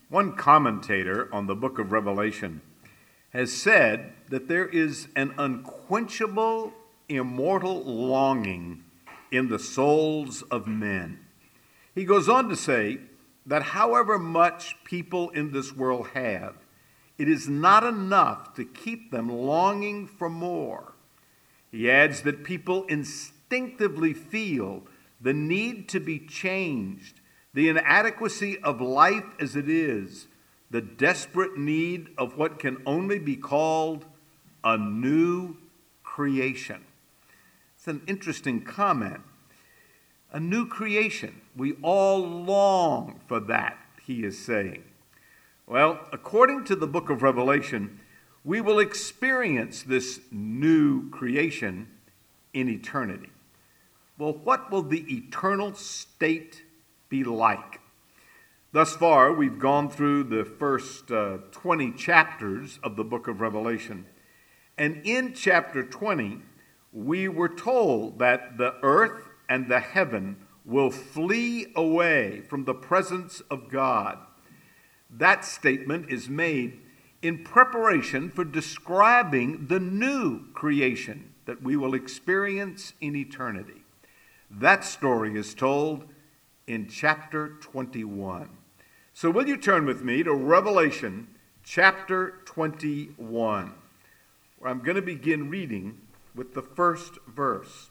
One commentator on the book of Revelation has said that there is an unquenchable, immortal longing in the souls of men. He goes on to say that however much people in this world have, it is not enough to keep them longing for more. He adds that people instinctively feel the need to be changed, the inadequacy of life as it is, the desperate need of what can only be called a new creation. It's an interesting comment. A new creation. We all long for that, he is saying. Well, according to the book of Revelation, we will experience this new creation in eternity. Well, what will the eternal state be like? Thus far, we've gone through the first 20 chapters of the book of Revelation. And in chapter 20, we were told that the earth and the heaven will flee away from the presence of God. That statement is made in preparation for describing the new creation that we will experience in eternity. That story is told in chapter 21. So will you turn with me to Revelation chapter 21, where I'm going to begin reading with the first verse.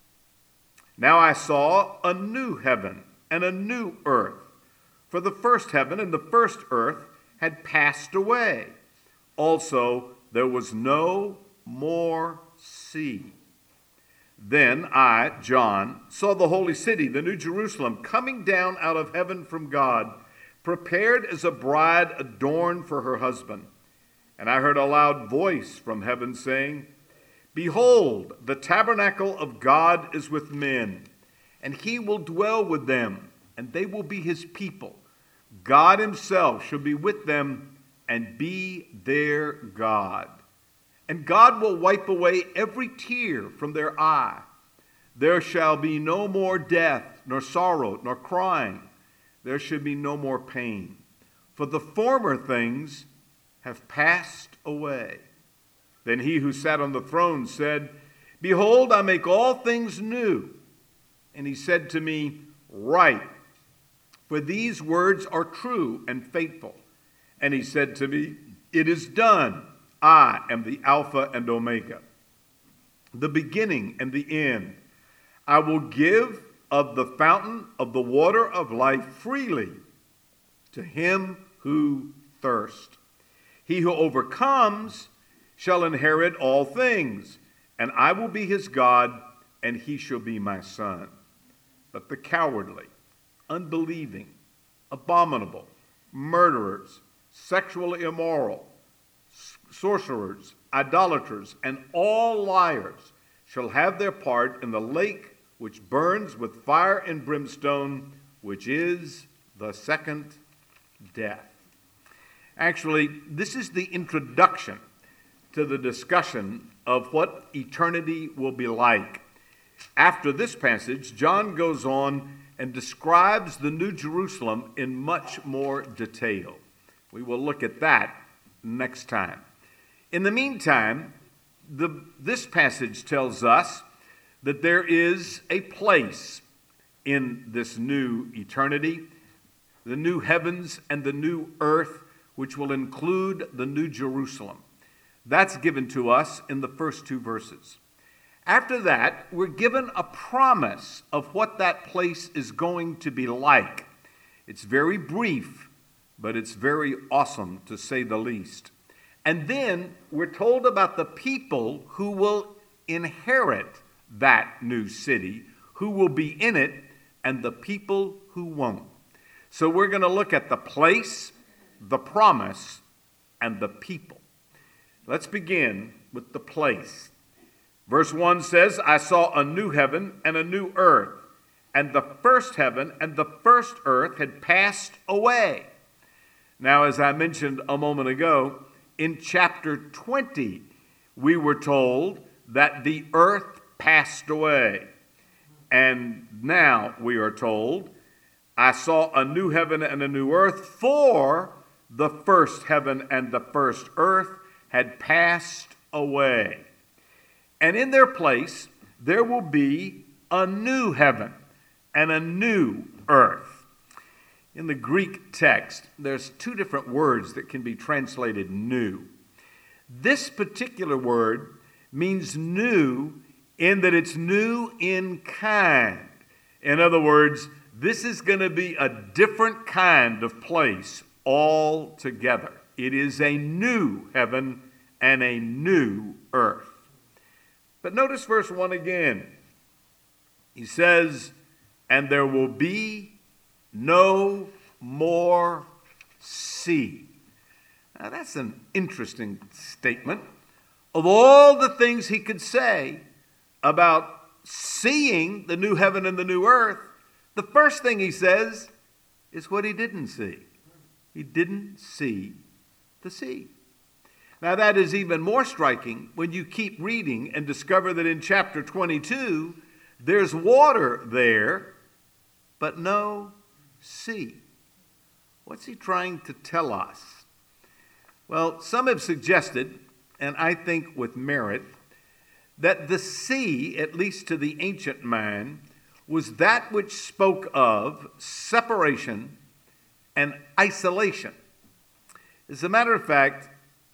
Now I saw a new heaven and a new earth, for the first heaven and the first earth had passed away. Also, there was no more sea. Then I, John, saw the holy city, the New Jerusalem, coming down out of heaven from God, prepared as a bride adorned for her husband. And I heard a loud voice from heaven saying, Behold, the tabernacle of God is with men, and he will dwell with them, and they will be his people. God himself shall be with them and be their God. And God will wipe away every tear from their eye. There shall be no more death, nor sorrow, nor crying. There shall be no more pain. For the former things have passed away. Then he who sat on the throne said, Behold, I make all things new. And he said to me, Write, for these words are true and faithful. And he said to me, It is done. I am the Alpha and Omega, the beginning and the end. I will give of the fountain of the water of life freely to him who thirsts. He who overcomes shall inherit all things, and I will be his God, and he shall be my son. But the cowardly, unbelieving, abominable, murderers, sexually immoral, sorcerers, idolaters, and all liars shall have their part in the lake which burns with fire and brimstone, which is the second death. Actually, this is the introduction to the discussion of what eternity will be like. After this passage, John goes on and describes the New Jerusalem in much more detail. We will look at that next time. In the meantime, this passage tells us that there is a place in this new eternity, the new heavens and the new earth, which will include the New Jerusalem. That's given to us in the first two verses. After that, we're given a promise of what that place is going to be like. It's very brief, but it's very awesome, to say the least. And then we're told about the people who will inherit that new city, who will be in it, and the people who won't. So we're going to look at the place, the promise, and the people. Let's begin with the place. Verse 1 says, I saw a new heaven and a new earth, and the first heaven and the first earth had passed away. Now, as I mentioned a moment ago, in chapter 20, we were told that the earth passed away. And now we are told, I saw a new heaven and a new earth, for the first heaven and the first earth had passed away. And in their place there will be a new heaven and a new earth. In the Greek text, there's two different words that can be translated new. This particular word means new in that it's new in kind. In other words, this is going to be a different kind of place altogether. It is a new heaven and a new earth. But notice verse 1 again. He says, and there will be no more sea. Now that's an interesting statement. Of all the things he could say about seeing the new heaven and the new earth, the first thing he says is what he didn't see. He didn't see the sea. Now that is even more striking when you keep reading and discover that in chapter 22, there's water there, but no sea. What's he trying to tell us? Well, some have suggested, and I think with merit, that the sea, at least to the ancient mind, was that which spoke of separation and isolation. As a matter of fact,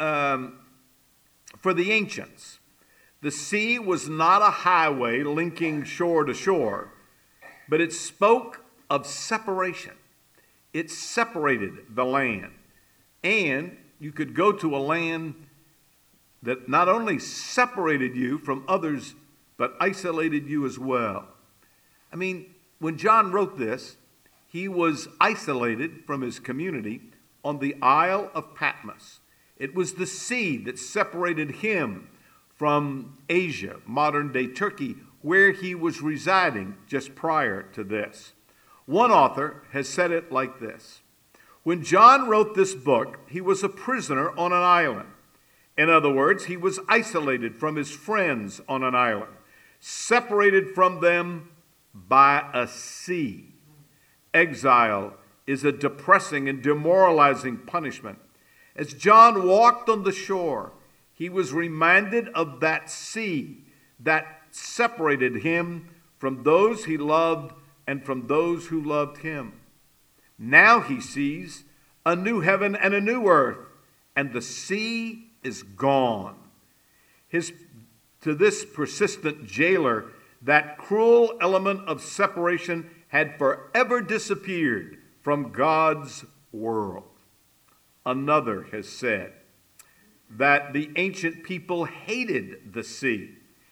for the ancients, the sea was not a highway linking shore to shore, but it spoke of separation. It separated the land. And you could go to a land that not only separated you from others, but isolated you as well. I mean, when John wrote this, he was isolated from his community on the Isle of Patmos. It was the sea that separated him from Asia, modern-day Turkey, where he was residing just prior to this. One author has said it like this: when John wrote this book, he was a prisoner on an island. In other words, he was isolated from his friends on an island, separated from them by a sea. Exile is a depressing and demoralizing punishment. As John walked on the shore, he was reminded of that sea that separated him from those he loved and from those who loved him. Now he sees a new heaven and a new earth, and the sea is gone. To this persistent jailer, that cruel element of separation had forever disappeared from God's world. Another has said that the ancient people hated the sea.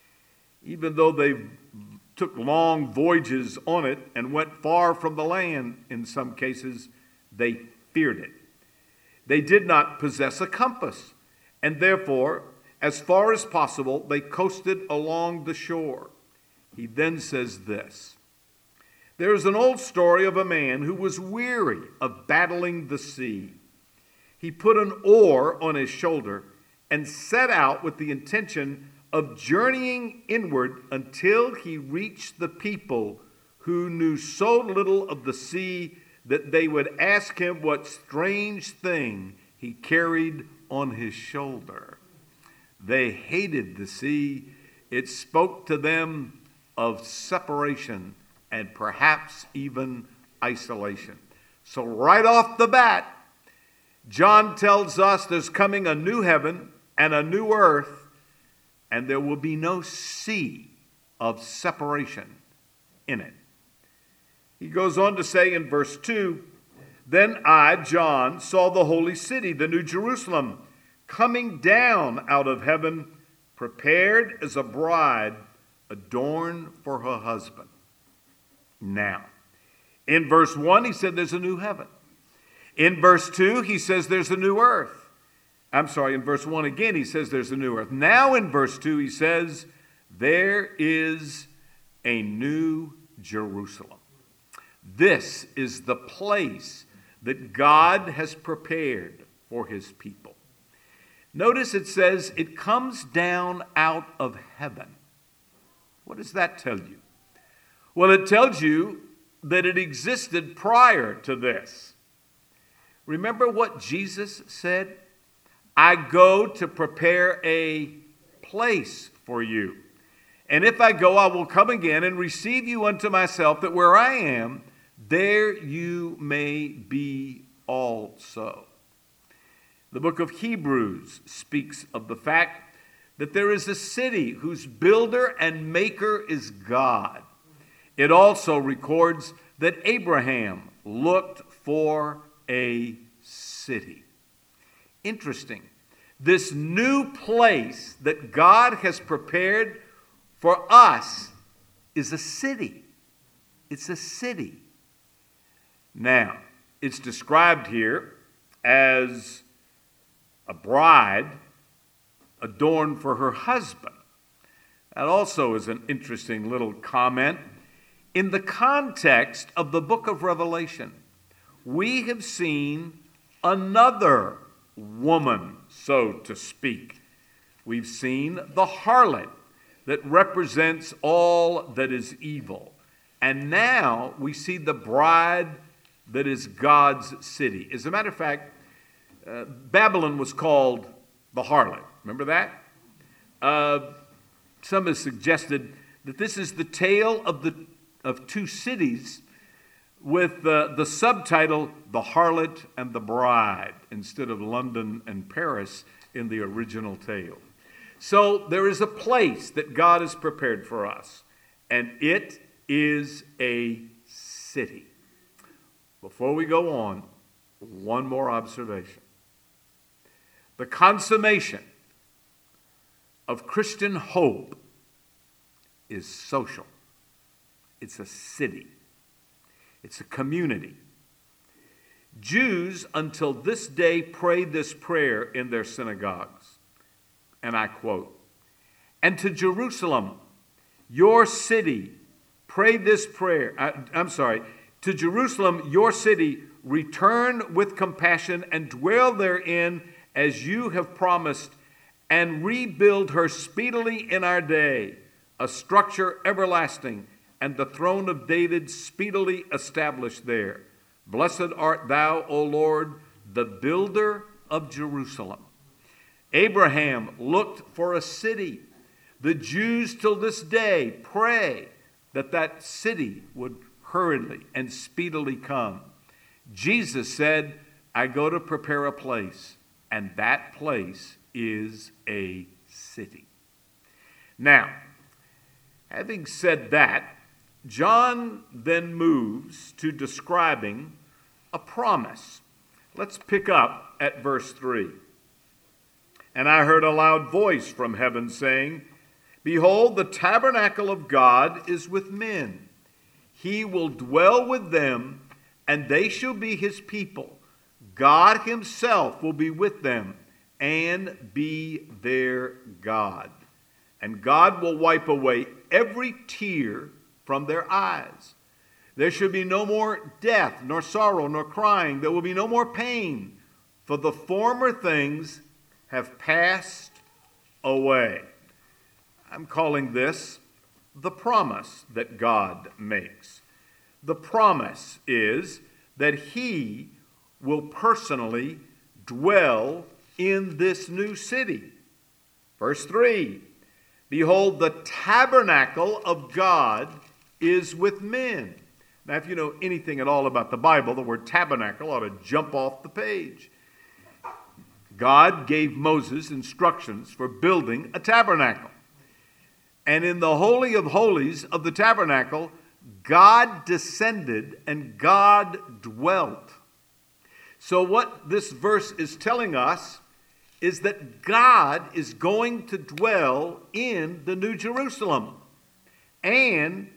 Even though they took long voyages on it and went far from the land, in some cases, they feared it. They did not possess a compass, and therefore, as far as possible, they coasted along the shore. He then says this: there is an old story of a man who was weary of battling the sea. He put an oar on his shoulder and set out with the intention of journeying inward until he reached the people who knew so little of the sea that they would ask him what strange thing he carried on his shoulder. They hated the sea. It spoke to them of separation and perhaps even isolation. So right off the bat, John tells us there's coming a new heaven and a new earth, and there will be no sea of separation in it. He goes on to say in verse 2, then I, John, saw the holy city, the New Jerusalem, coming down out of heaven, prepared as a bride adorned for her husband. Now, in verse 1, he said there's a new heaven. In verse 2, he says there's a new earth. In verse 1 again, he says there's a new earth. Now in verse 2, he says there is a new Jerusalem. This is the place that God has prepared for his people. Notice it says it comes down out of heaven. What does that tell you? Well, it tells you that it existed prior to this. Remember what Jesus said? I go to prepare a place for you. And if I go, I will come again and receive you unto myself, that where I am, there you may be also. The book of Hebrews speaks of the fact that there is a city whose builder and maker is God. It also records that Abraham looked for a city. Interesting. This new place that God has prepared for us is a city. It's a city. Now, it's described here as a bride adorned for her husband. That also is an interesting little comment. In the context of the book of Revelation, we have seen another woman, so to speak. We've seen the harlot that represents all that is evil. And now we see the bride that is God's city. As a matter of fact, Babylon was called the harlot. Remember that? Some have suggested that this is the tale of two cities with the subtitle, The Harlot and the Bride, instead of London and Paris in the original tale. So there is a place that God has prepared for us, and it is a city. Before we go on, one more observation. The consummation of Christian hope is social. It's a city. It's a community. Jews until this day pray this prayer in their synagogues. And I quote, "And to Jerusalem, your city, pray this prayer." To Jerusalem, your city, return with compassion and dwell therein as you have promised, and rebuild her speedily in our day, a structure everlasting, and the throne of David speedily established there. Blessed art thou, O Lord, the builder of Jerusalem. Abraham looked for a city. The Jews till this day pray that that city would hurriedly and speedily come. Jesus said, I go to prepare a place, and that place is a city. Now, having said that, John then moves to describing a promise. Let's pick up at verse 3. And I heard a loud voice from heaven saying, Behold, the tabernacle of God is with men. He will dwell with them, and they shall be his people. God himself will be with them and be their God. And God will wipe away every tear from their eyes. There shall be no more death, nor sorrow, nor crying. There will be no more pain, for the former things have passed away. I'm calling this the promise that God makes. The promise is that he will personally dwell in this new city. Verse 3, Behold, the tabernacle of God is with men. Now, if you know anything at all about the Bible, the word tabernacle ought to jump off the page. God gave Moses instructions for building a tabernacle. And in the Holy of Holies of the tabernacle, God descended and God dwelt. So what this verse is telling us is that God is going to dwell in the New Jerusalem. And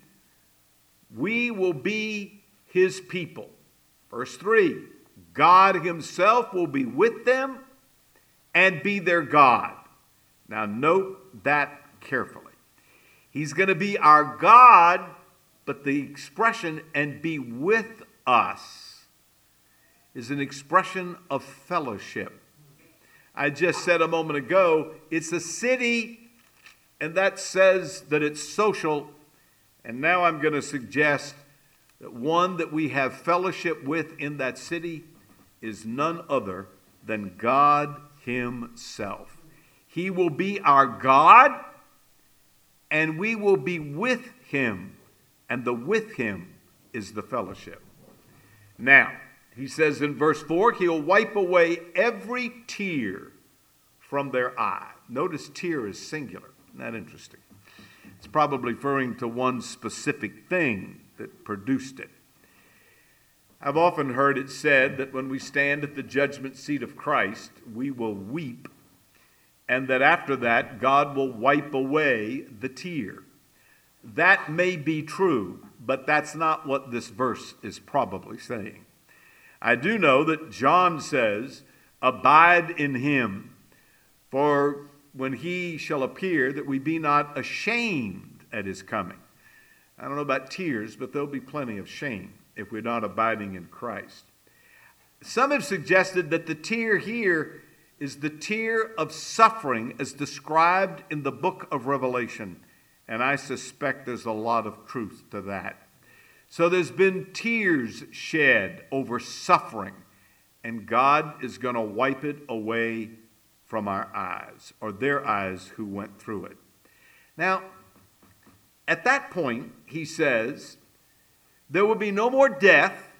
we will be his people. Verse 3, God himself will be with them and be their God. Now note that carefully. He's going to be our God, but the expression "and be with us" is an expression of fellowship. I just said a moment ago, it's a city, and that says that it's social. And now I'm going to suggest that one that we have fellowship with in that city is none other than God himself. He will be our God, and we will be with him, and the with him is the fellowship. Now, he says in verse 4, he'll wipe away every tear from their eye. Notice tear is singular. Isn't that interesting? It's probably referring to one specific thing that produced it. I've often heard it said that when we stand at the judgment seat of Christ, we will weep, and that after that, God will wipe away the tear. That may be true, but that's not what this verse is probably saying. I do know that John says, abide in him, for when he shall appear, that we be not ashamed at his coming. I don't know about tears, but there'll be plenty of shame if we're not abiding in Christ. Some have suggested that the tear here is the tear of suffering as described in the book of Revelation, and I suspect there's a lot of truth to that. So there's been tears shed over suffering, and God is going to wipe it away from our eyes, or their eyes who went through it. Now, at that point, he says, there will be no more death,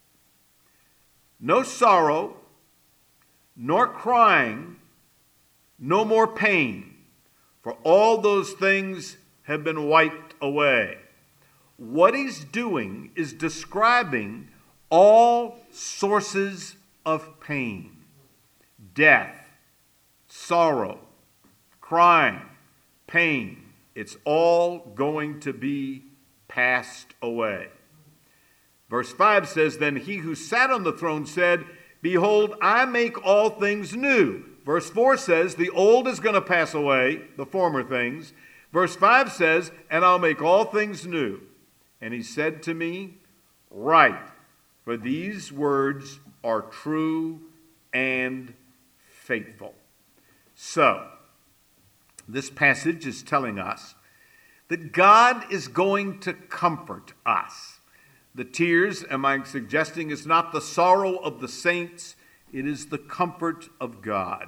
no sorrow, nor crying, no more pain, for all those things have been wiped away. What he's doing is describing all sources of pain, death, sorrow, crying, pain. It's all going to be passed away. Verse 5 says, then he who sat on the throne said, behold, I make all things new. Verse 4 says, the old is going to pass away, the former things. Verse 5 says, and I'll make all things new. And he said to me, write, for these words are true and faithful. So, this passage is telling us that God is going to comfort us. The tears, am I suggesting, is not the sorrow of the saints, it is the comfort of God.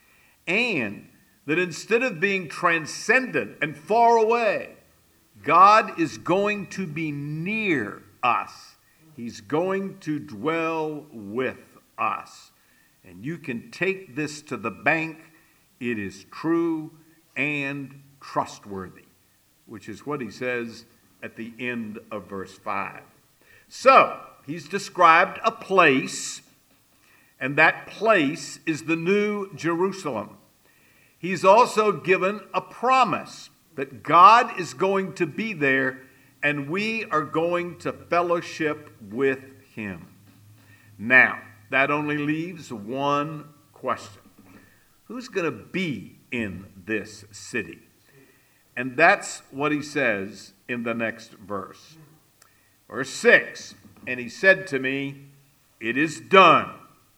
And that instead of being transcendent and far away, God is going to be near us. He's going to dwell with us. And you can take this to the bank. It is true and trustworthy, which is what he says at the end of verse 5. So, he's described a place, and that place is the New Jerusalem. He's also given a promise that God is going to be there, and we are going to fellowship with him. Now, that only leaves one question. Who's going to be in this city? And that's what he says in the next verse. Verse 6, and he said to me, it is done.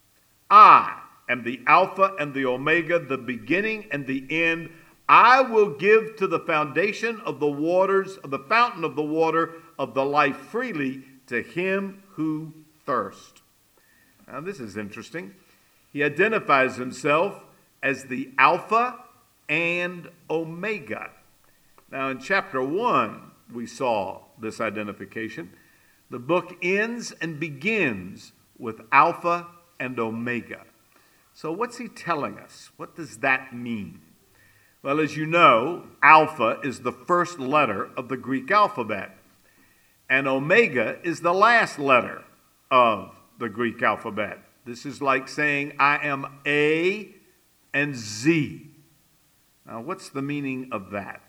I am the Alpha and the Omega, the beginning and the end. I will give to the foundation of the waters, of the fountain of the water of the life freely to him who thirsts. Now this is interesting. He identifies himself as the Alpha and Omega. Now in chapter 1, we saw this identification. The book ends and begins with Alpha and Omega. So what's he telling us? What does that mean? Well, as you know, Alpha is the first letter of the Greek alphabet, and Omega is the last letter of the Greek alphabet. This is like saying, I am A and Z. Now, what's the meaning of that?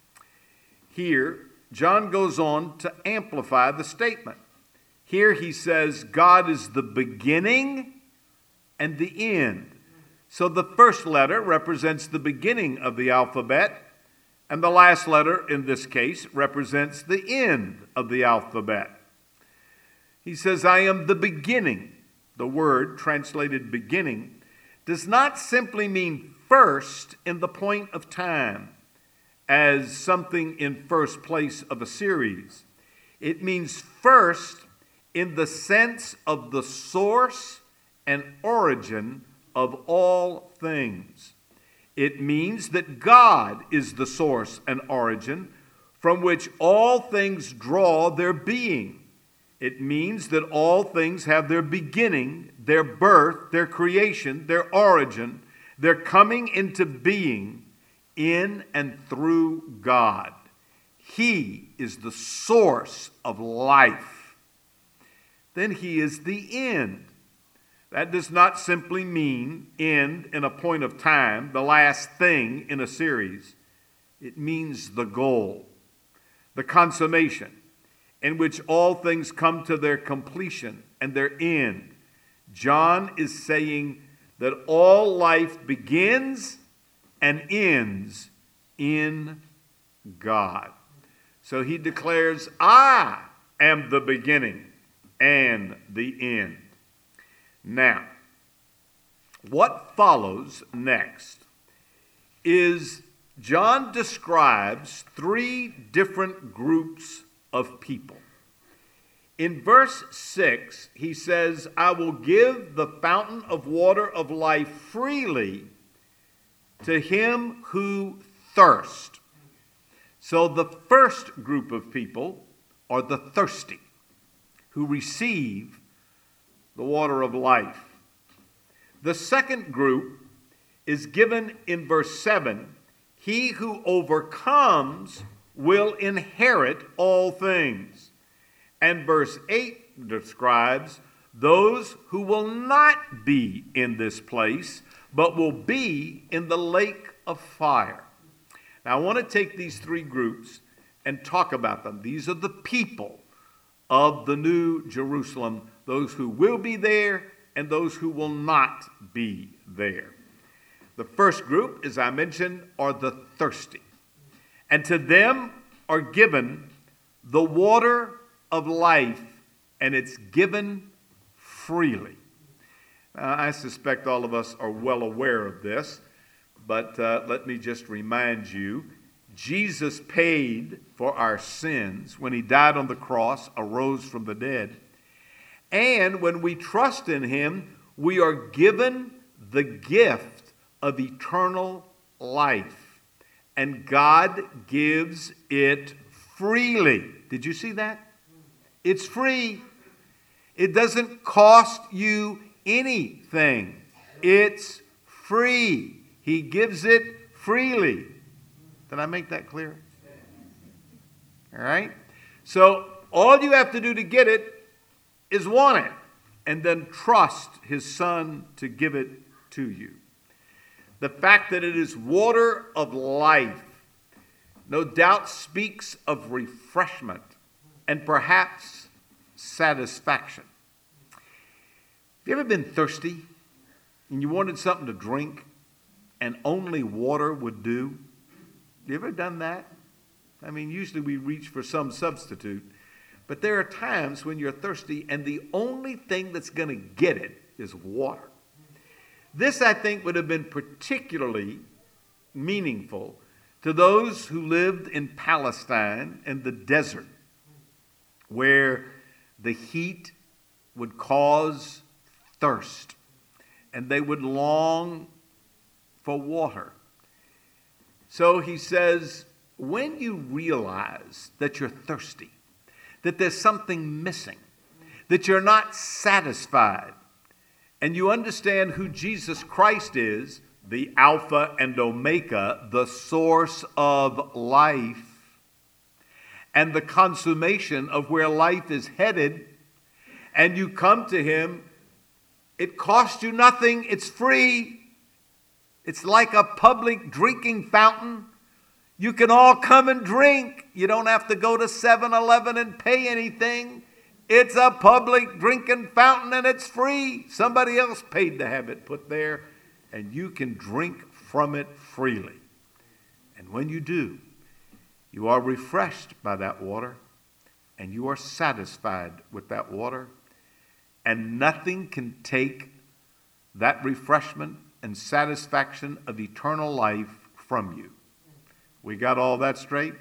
Here, John goes on to amplify the statement. Here he says, God is the beginning and the end. So the first letter represents the beginning of the alphabet, and the last letter, in this case, represents the end of the alphabet. He says, I am the beginning. The word, translated beginning, does not simply mean first in the point of time, as something in first place of a series. It means first in the sense of the source and origin of all things. It means that God is the source and origin from which all things draw their being. It means that all things have their beginning, their birth, their creation, their origin, their coming into being in and through God. He is the source of life. Then he is the end. That does not simply mean end in a point of time, the last thing in a series. It means the goal, the consummation, in which all things come to their completion and their end. John is saying that all life begins and ends in God. So he declares, I am the beginning and the end. Now, what follows next is John describes three different groups of people. In verse 6, he says, I will give the fountain of water of life freely to him who thirsts. So the first group of people are the thirsty, who receive the water of life. The second group is given in verse 7. He who overcomes will inherit all things. And verse 8 describes those who will not be in this place, but will be in the lake of fire. Now, I want to take these three groups and talk about them. These are the people of the New Jerusalem, those who will be there and those who will not be there. The first group, as I mentioned, are the thirsty. And to them are given the water of life, and it's given freely. Now, I suspect all of us are well aware of this, but let me just remind you, Jesus paid for our sins when he died on the cross, arose from the dead. And when we trust in him, we are given the gift of eternal life. And God gives it freely. Did you see that? It's free. It doesn't cost you anything. It's free. He gives it freely. Did I make that clear? All right? So all you have to do to get it is want it, and then trust his Son to give it to you. The fact that it is water of life no doubt speaks of refreshment and perhaps satisfaction. Have you ever been thirsty and you wanted something to drink and only water would do? You ever done that? I mean, usually we reach for some substitute, but there are times when you're thirsty and the only thing that's going to get it is water. This, I think, would have been particularly meaningful to those who lived in Palestine and the desert, where the heat would cause thirst, and they would long for water. So he says, when you realize that you're thirsty, that there's something missing, that you're not satisfied, and you understand who Jesus Christ is, the Alpha and Omega, the source of life, and the consummation of where life is headed, and you come to him, it costs you nothing, it's free. It's like a public drinking fountain. You can all come and drink. You don't have to go to 7-Eleven and pay anything. It's a public drinking fountain and it's free. Somebody else paid to have it put there, and you can drink from it freely. And when you do, you are refreshed by that water, and you are satisfied with that water, and nothing can take that refreshment and satisfaction of eternal life from you. We got all that straight?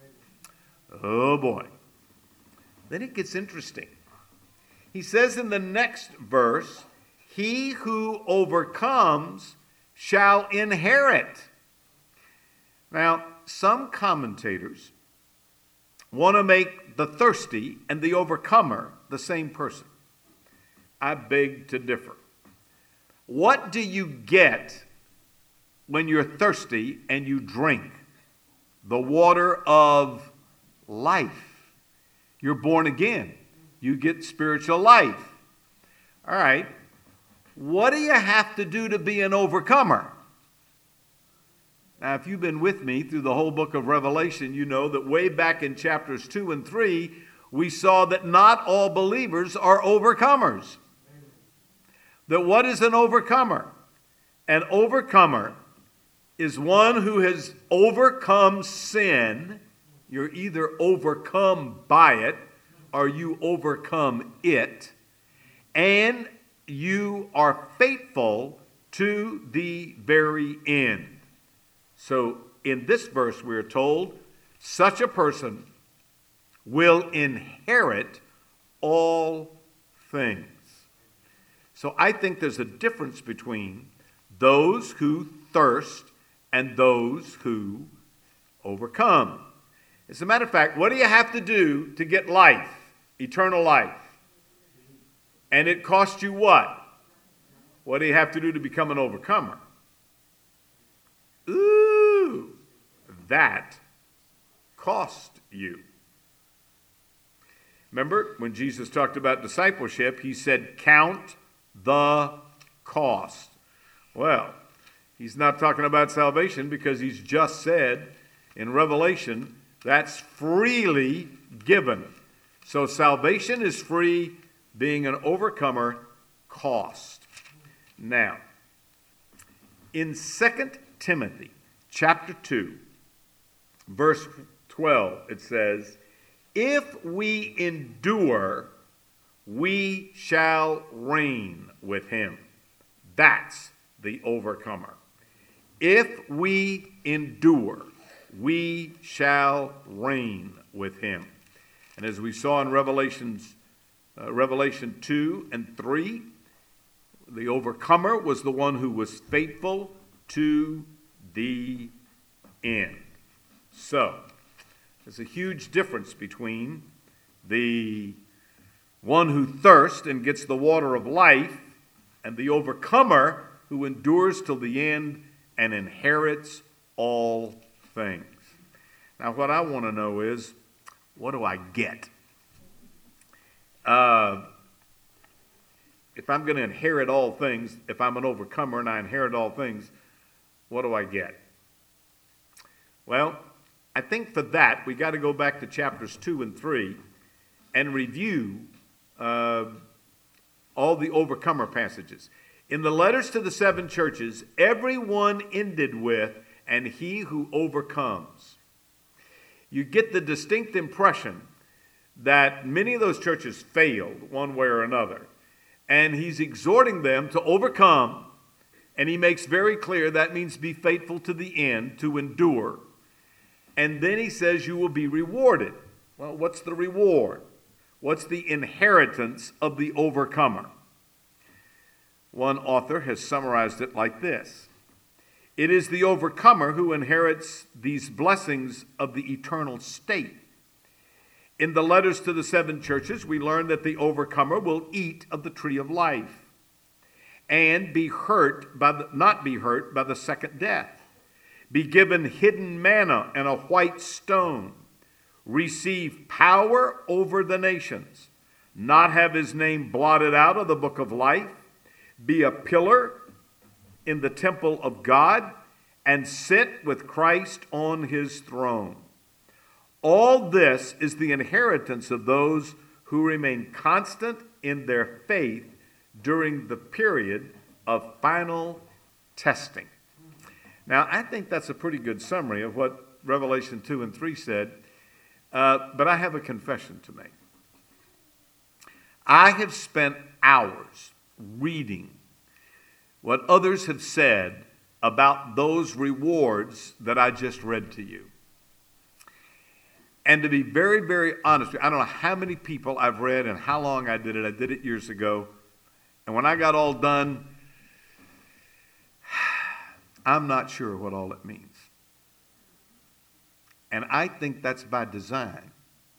Oh boy. Then it gets interesting. He says in the next verse, he who overcomes shall inherit. Now, some commentators want to make the thirsty and the overcomer the same person. I beg to differ. What do you get when you're thirsty and you drink the water of life? You're born again. You get spiritual life. All right. What do you have to do to be an overcomer? Now, if you've been with me through the whole book of Revelation, you know that way back in chapters 2 and 3, we saw that not all believers are overcomers. That what is an overcomer? An overcomer is one who has overcome sin. You're either overcome by it or you overcome it. And you are faithful to the very end. So in this verse we are told, such a person will inherit all things. So I think there's a difference between those who thirst and those who overcome. As a matter of fact, what do you have to do to get life, eternal life? And it costs you what? What do you have to do to become an overcomer? Ooh, that cost you. Remember, when Jesus talked about discipleship, he said, count the cost. Well, he's not talking about salvation because he's just said in Revelation, that's freely given. So salvation is free, being an overcomer cost. Now, in 2 Timothy chapter 2, verse 12, it says, if we endure, we shall reign with him. That's the overcomer. If we endure, we shall reign with him. And as we saw in Revelation 2 and 3, the overcomer was the one who was faithful to the end. So, there's a huge difference between the one who thirsts and gets the water of life and the overcomer who endures till the end and inherits all things. Now, what I want to know is, what do I get? If I'm going to inherit all things, if I'm an overcomer and I inherit all things, what do I get? Well, I think for that, we got to go back to chapters 2 and 3 and review all the overcomer passages. In the letters to the 7 churches, everyone ended with, and he who overcomes. You get the distinct impression that many of those churches failed one way or another. And he's exhorting them to overcome, and he makes very clear that means be faithful to the end, to endure. And then he says you will be rewarded. Well, what's the reward? What's the inheritance of the overcomer? One author has summarized it like this. It is the overcomer who inherits these blessings of the eternal state. In the letters to the 7 churches, we learn that the overcomer will eat of the tree of life and not be hurt by the second death, be given hidden manna and a white stone, receive power over the nations, not have his name blotted out of the book of life, be a pillar in the temple of God, and sit with Christ on his throne. All this is the inheritance of those who remain constant in their faith during the period of final testing. Now, I think that's a pretty good summary of what Revelation 2 and 3 said, but I have a confession to make. I have spent hours reading what others have said about those rewards that I just read to you. And to be very, very honest, I don't know how many people I've read and how long I did it. I did it years ago. And when I got all done, I'm not sure what all it means. And I think that's by design.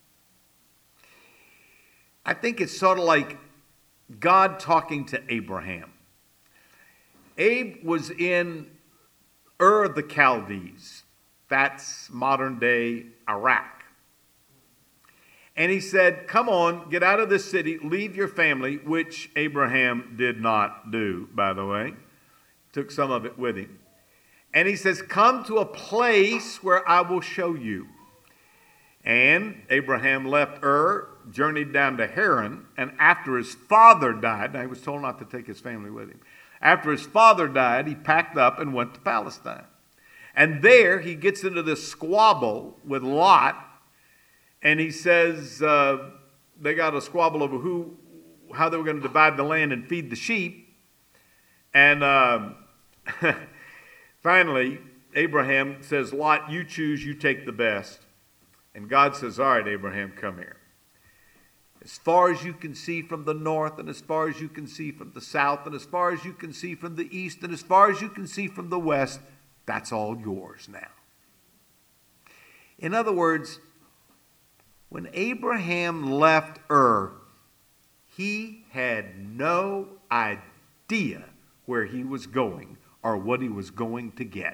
I think it's sort of like God talking to Abraham. Abe was in Ur of the Chaldees. That's modern day Iraq. And he said, come on, get out of this city, leave your family, which Abraham did not do, by the way. Took some of it with him. And he says, come to a place where I will show you. And Abraham left Ur, journeyed down to Haran, and after his father died, now he was told not to take his family with him. After his father died, he packed up and went to Palestine. And there he gets into this squabble with Lot, and he says they got a squabble over how they were going to divide the land and feed the sheep. And finally, Abraham says, Lot, you choose, you take the best. And God says, all right, Abraham, come here. As far as you can see from the north, and as far as you can see from the south, and as far as you can see from the east, and as far as you can see from the west, that's all yours now. In other words, when Abraham left Ur, he had no idea where he was going or what he was going to get.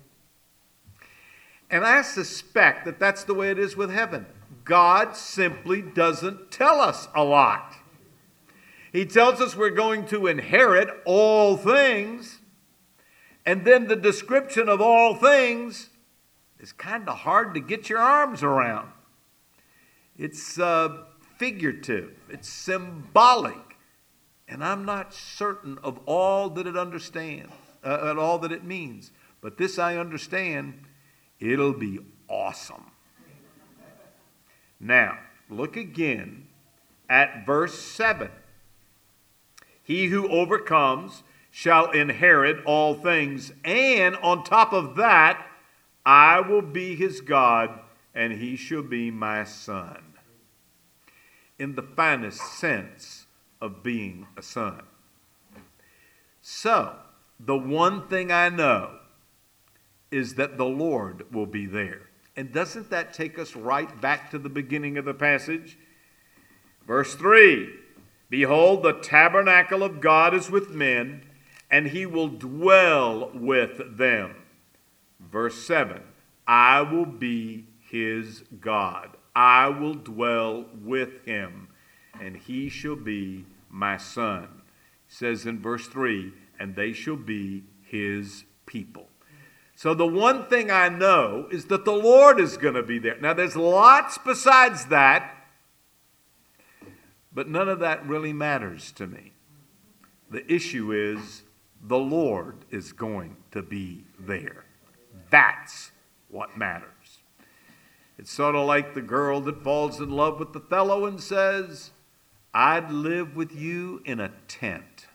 And I suspect that that's the way it is with heaven. God simply doesn't tell us a lot. He tells us we're going to inherit all things, and then the description of all things is kind of hard to get your arms around. It's figurative, it's symbolic, and I'm not certain of all that it understands, and all that it means. But this I understand. It'll be awesome. Now, look again at verse 7. He who overcomes shall inherit all things, and on top of that, I will be his God, and he shall be my son. In the finest sense of being a son. So, the one thing I know is that the Lord will be there. And doesn't that take us right back to the beginning of the passage? Verse 3, behold, the tabernacle of God is with men, and he will dwell with them. Verse 7, I will be his God. I will dwell with him, and he shall be my son. It says in verse 3, and they shall be his people. So the one thing I know is that the Lord is going to be there. Now there's lots besides that, but none of that really matters to me. The issue is the Lord is going to be there. That's what matters. It's sort of like the girl that falls in love with the fellow and says, I'd live with you in a tent.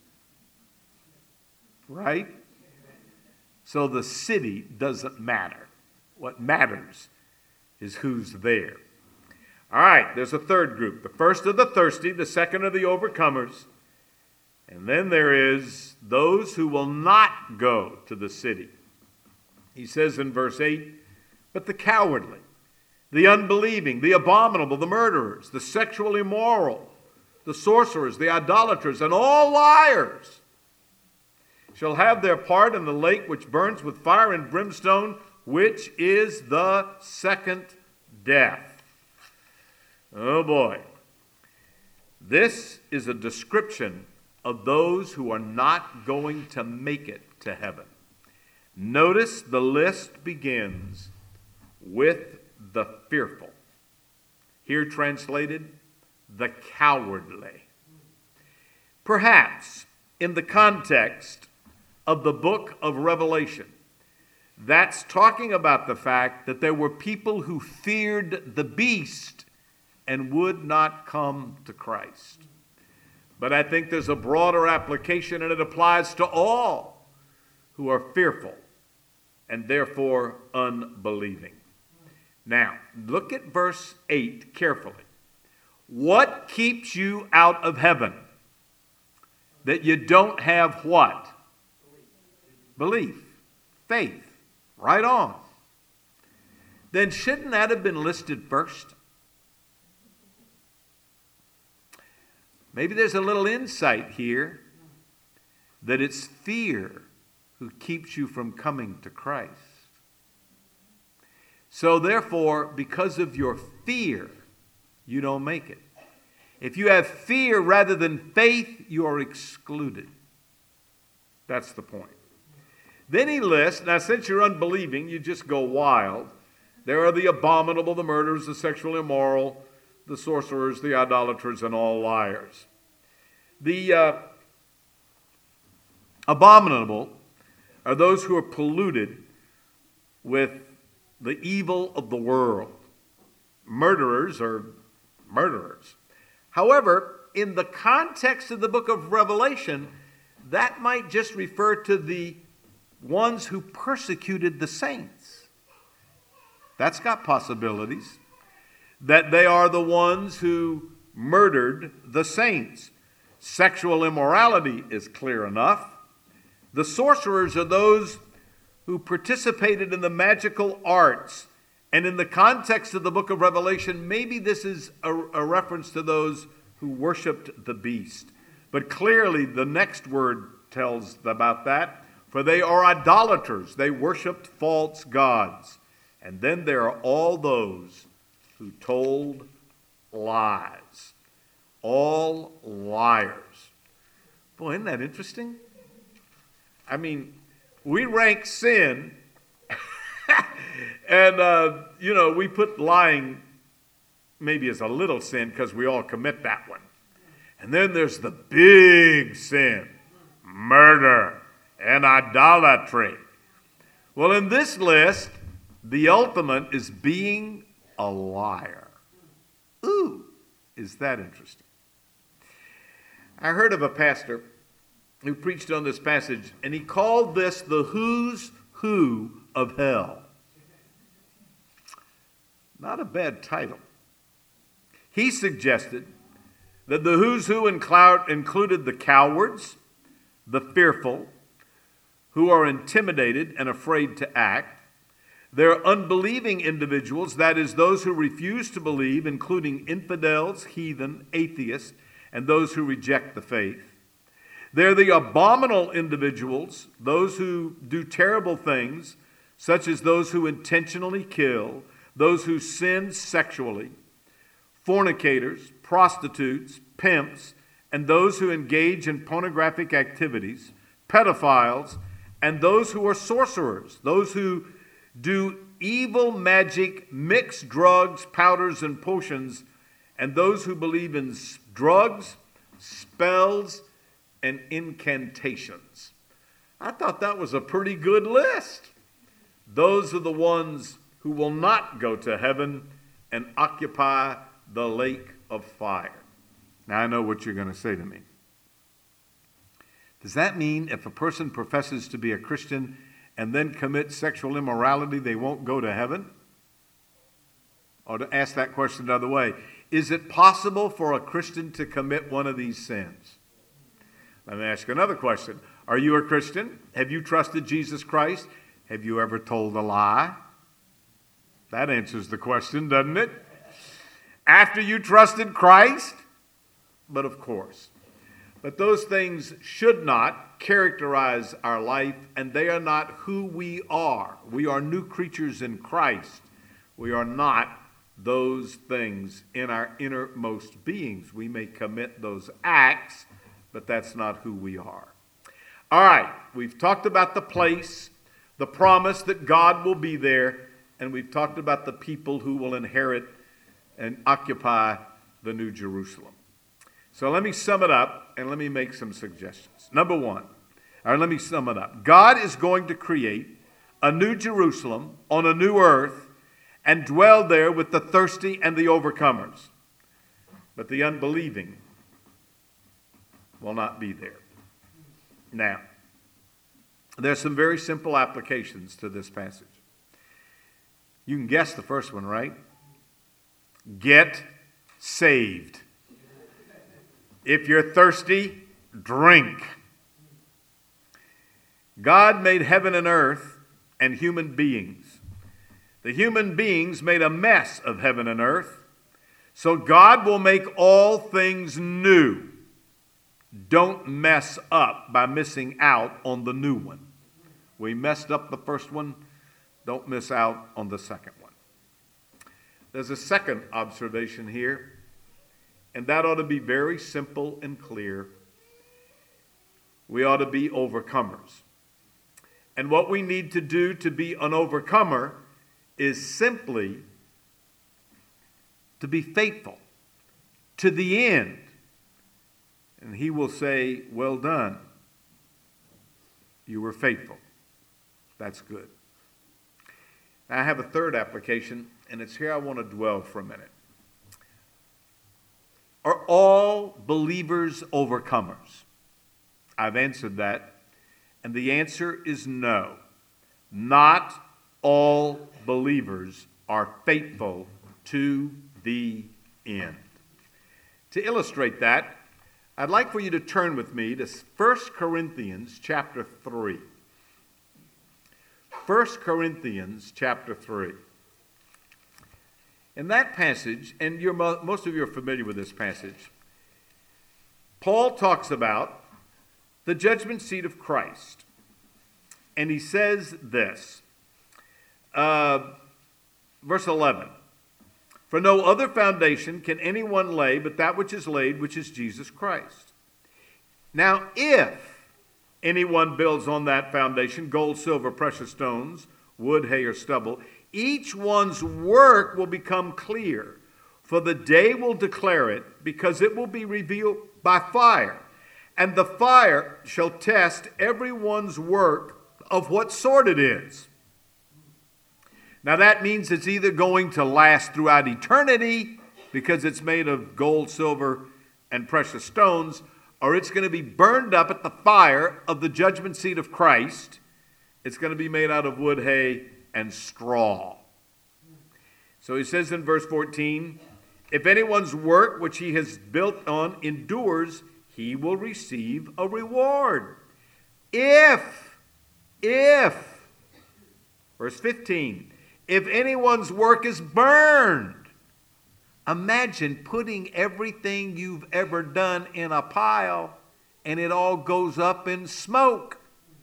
Right? So the city doesn't matter. What matters is who's there. All right, there's a third group. The first are the thirsty, the second are the overcomers. And then there is those who will not go to the city. He says in verse 8, but the cowardly, the unbelieving, the abominable, the murderers, the sexually immoral, the sorcerers, the idolaters, and all liars shall have their part in the lake which burns with fire and brimstone, which is the second death. Oh boy. This is a description of those who are not going to make it to heaven. Notice the list begins with the fearful. Here translated, the cowardly. Perhaps in the context of the book of Revelation, that's talking about the fact that there were people who feared the beast and would not come to Christ. But I think there's a broader application, and it applies to all who are fearful and therefore unbelieving. Now, look at verse 8 carefully. What keeps you out of heaven? that you don't have what? Belief. Faith. Right on. Then shouldn't that have been listed first? Maybe there's a little insight here that it's fear who keeps you from coming to Christ. So therefore, because of your fear, you don't make it. If you have fear rather than faith, you are excluded. That's the point. Then he lists, now since you're unbelieving, you just go wild. There are the abominable, the murderers, the sexually immoral, the sorcerers, the idolaters, and all liars. The abominable are those who are polluted with the evil of the world. Murderers are murderers. However, in the context of the book of Revelation, that might just refer to the ones who persecuted the saints. That's got possibilities. That they are the ones who murdered the saints. Sexual immorality is clear enough. The sorcerers are those who participated in the magical arts. And in the context of the book of Revelation, maybe this is a reference to those who worshiped the beast. But clearly the next word tells about that. For they are idolaters. They worshiped false gods. And then there are all those who told lies. All liars. Boy, isn't that interesting? I mean, we rank sin, and, we put lying maybe as a little sin because we all commit that one. And then there's the big sin, murder and idolatry. Well, in this list, the ultimate is being a liar. Ooh, is that interesting? I heard of a pastor who preached on this passage, and he called this the who's who of hell. Not a bad title. He suggested that the who's who included the cowards, the fearful, who are intimidated and afraid to act. There are unbelieving individuals, that is, those who refuse to believe, including infidels, heathen, atheists, and those who reject the faith. They're the abominable individuals, those who do terrible things, such as those who intentionally kill, those who sin sexually, fornicators, prostitutes, pimps, and those who engage in pornographic activities, pedophiles, and those who are sorcerers, those who do evil magic, mix drugs, powders, and potions, and those who believe in drugs, spells, and incantations. I thought that was a pretty good list. Those are the ones who will not go to heaven and occupy the lake of fire. Now I know what you're going to say to me. Does that mean if a person professes to be a Christian and then commits sexual immorality, they won't go to heaven? Or to ask that question another way, is it possible for a Christian to commit one of these sins? Let me ask you another question. Are you a Christian? Have you trusted Jesus Christ? Have you ever told a lie? That answers the question, doesn't it? After you trusted Christ? But of course. But those things should not characterize our life, and they are not who we are. We are new creatures in Christ. We are not those things in our innermost beings. We may commit those acts, but that's not who we are. All right, we've talked about the place, the promise that God will be there, and we've talked about the people who will inherit and occupy the New Jerusalem. So let me sum it up and let me make some suggestions. Number one, let me sum it up. God is going to create a new Jerusalem on a new earth and dwell there with the thirsty and the overcomers. But the unbelieving will not be there. Now, there's some very simple applications to this passage. You can guess the first one, right? Get saved. If you're thirsty, drink. God made heaven and earth and human beings. The human beings made a mess of heaven and earth, so God will make all things new. Don't mess up by missing out on the new one. We messed up the first one. Don't miss out on the second one. There's a second observation here, and that ought to be very simple and clear. We ought to be overcomers. And what we need to do to be an overcomer is simply to be faithful to the end. And he will say, well done. You were faithful. That's good. Now, I have a third application, and it's here I want to dwell for a minute. Are all believers overcomers? I've answered that, and the answer is no. Not all believers are faithful to the end. To illustrate that, I'd like for you to turn with me to 1 Corinthians chapter 3. 1 Corinthians chapter 3. In that passage, and most of you are familiar with this passage, Paul talks about the judgment seat of Christ. And he says this, verse 11, for no other foundation can anyone lay but that which is laid, which is Jesus Christ. Now, if anyone builds on that foundation, gold, silver, precious stones, wood, hay, or stubble, each one's work will become clear, for the day will declare it, because it will be revealed by fire. And the fire shall test everyone's work of what sort it is. Now that means it's either going to last throughout eternity because it's made of gold, silver, and precious stones, or it's going to be burned up at the fire of the judgment seat of Christ. It's going to be made out of wood, hay, and straw. So he says in verse 14, if anyone's work which he has built on endures, he will receive a reward. If, verse 15, if anyone's work is burned, imagine putting everything you've ever done in a pile and it all goes up in smoke.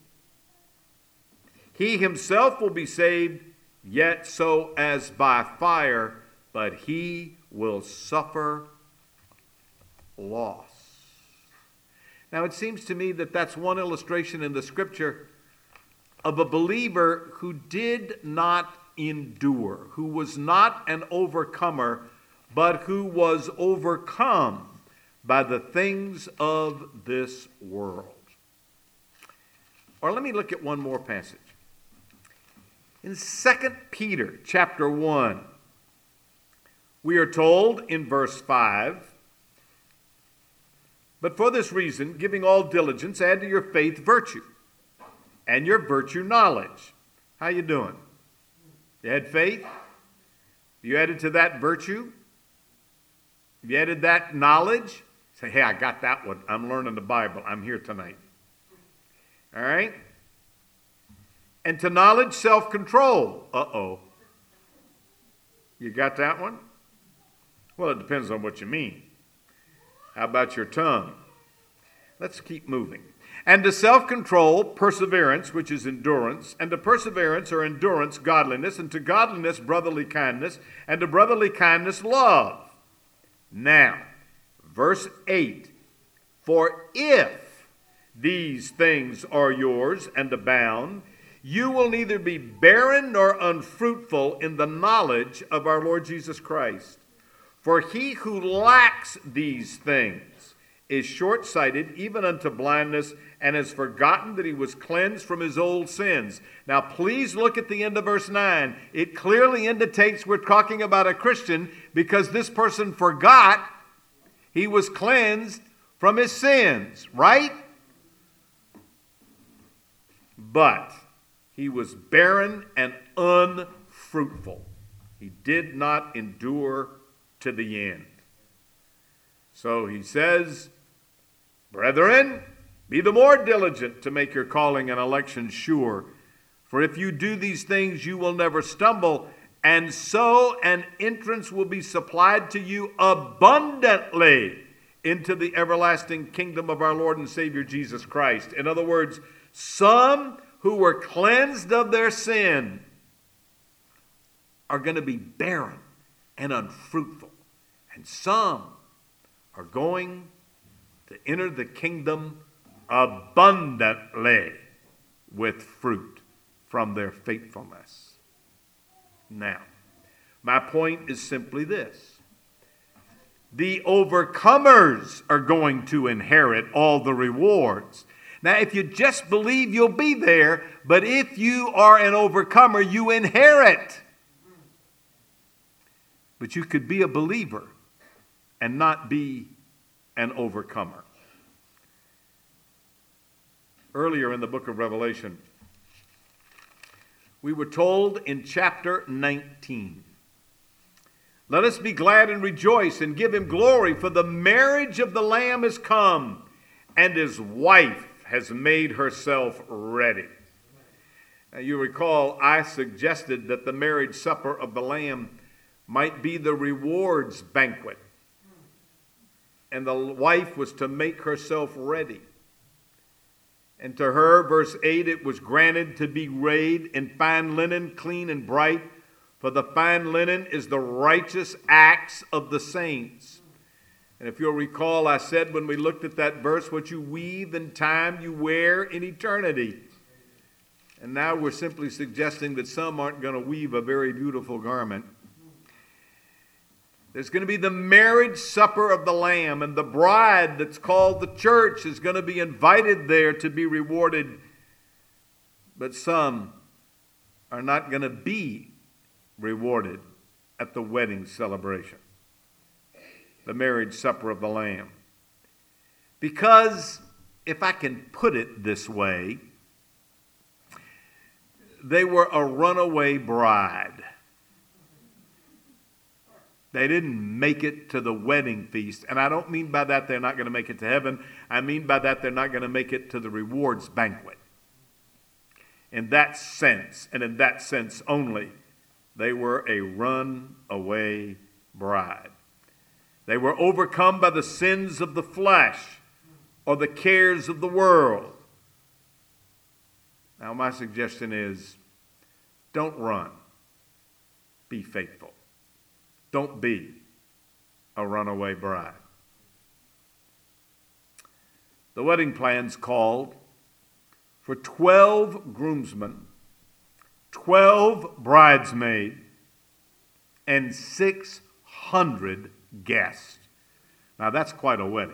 He himself will be saved, yet so as by fire, but he will suffer loss. Now, it seems to me that that's one illustration in the scripture of a believer who did not endure, who was not an overcomer, but who was overcome by the things of this world. Or let me look at one more passage. In 2 Peter chapter 1, we are told in verse 5, but for this reason, giving all diligence, add to your faith virtue, and your virtue knowledge. How you doing? You had faith? You added to that virtue? You added that knowledge? Say, hey, I got that one. I'm learning the Bible. I'm here tonight. All right? And to knowledge, self-control. Uh-oh. You got that one? Well, it depends on what you mean. How about your tongue? Let's keep moving. And to self-control, perseverance, which is endurance. And to perseverance or endurance, godliness. And to godliness, brotherly kindness. And to brotherly kindness, love. Now, verse 8. For if these things are yours and abound, you will neither be barren nor unfruitful in the knowledge of our Lord Jesus Christ. For he who lacks these things is short-sighted, even unto blindness, and has forgotten that he was cleansed from his old sins. Now, please look at the end of verse 9. It clearly indicates we're talking about a Christian because this person forgot he was cleansed from his sins, right? But he was barren and unfruitful. He did not endure to the end. So he says, Brethren, be the more diligent to make your calling and election sure. For if you do these things, you will never stumble, and so an entrance will be supplied to you abundantly into the everlasting kingdom of our Lord and Savior Jesus Christ. In other words, some who were cleansed of their sin are going to be barren and unfruitful, and some are going to enter the kingdom abundantly with fruit from their faithfulness. Now, my point is simply this. The overcomers are going to inherit all the rewards. Now, if you just believe, you'll be there, but if you are an overcomer, you inherit. But you could be a believer and not be an overcomer. Earlier in the book of Revelation, we were told in chapter 19, let us be glad and rejoice and give him glory, for the marriage of the Lamb is come, and his wife has made herself ready. Now, you recall I suggested that the marriage supper of the Lamb might be the rewards banquet, and the wife was to make herself ready. And to her, verse 8, it was granted to be arrayed in fine linen, clean and bright, for the fine linen is the righteous acts of the saints. And if you'll recall, I said when we looked at that verse, what you weave in time, you wear in eternity. And now we're simply suggesting that some aren't going to weave a very beautiful garment. There's going to be the marriage supper of the Lamb, and the bride that's called the church is going to be invited there to be rewarded. But some are not going to be rewarded at the wedding celebration, the marriage supper of the Lamb. Because, if I can put it this way, they were a runaway bride. They didn't make it to the wedding feast. And I don't mean by that they're not going to make it to heaven. I mean by that they're not going to make it to the rewards banquet. In that sense, and in that sense only, they were a runaway bride. They were overcome by the sins of the flesh or the cares of the world. Now, my suggestion is, don't run. Be faithful. Don't be a runaway bride. The wedding plans called for 12 groomsmen, 12 bridesmaids, and 600 guests. Now that's quite a wedding.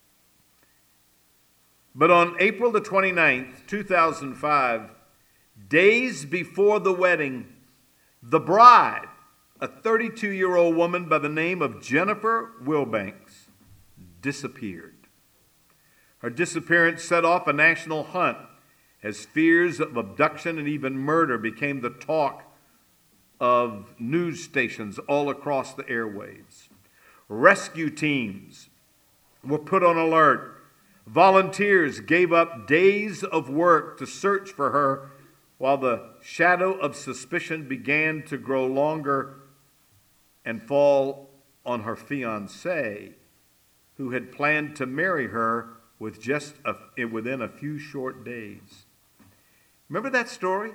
But on April the 29th, 2005, days before the wedding, the bride, a 32-year-old woman by the name of Jennifer Wilbanks, disappeared. Her disappearance set off a national hunt as fears of abduction and even murder became the talk of news stations all across the airwaves. Rescue teams were put on alert. Volunteers gave up days of work to search for her while the shadow of suspicion began to grow longer and fall on her fiancé, who had planned to marry her within a few short days. Remember that story?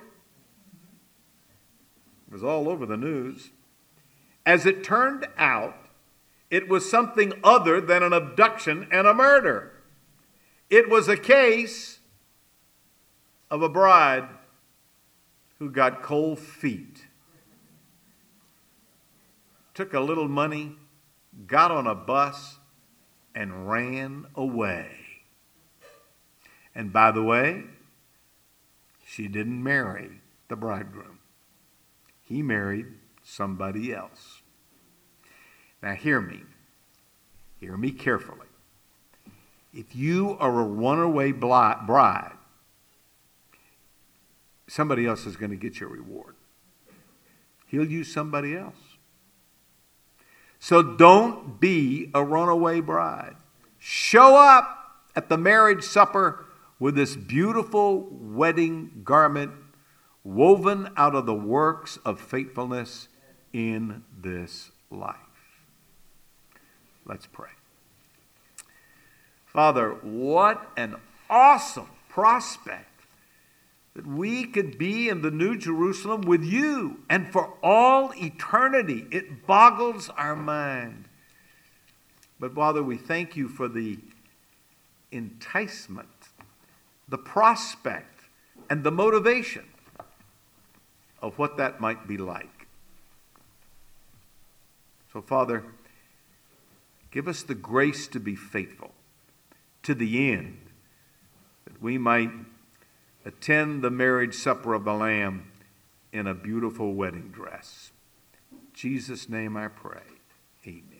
It was all over the news. As it turned out, it was something other than an abduction and a murder. It was a case of a bride who got cold feet, took a little money, got on a bus, and ran away. And by the way, she didn't marry the bridegroom. He married somebody else. Now hear me. Hear me carefully. If you are a runaway bride, somebody else is going to get your reward. He'll use somebody else. So don't be a runaway bride. Show up at the marriage supper with this beautiful wedding garment woven out of the works of faithfulness in this life. Let's pray. Father, what an awesome prospect that we could be in the New Jerusalem with you and for all eternity. It boggles our mind. But Father, we thank you for the enticement, the prospect, and the motivation of what that might be like. So, Father, give us the grace to be faithful to the end, that we might attend the marriage supper of the Lamb in a beautiful wedding dress. In Jesus' name I pray. Amen.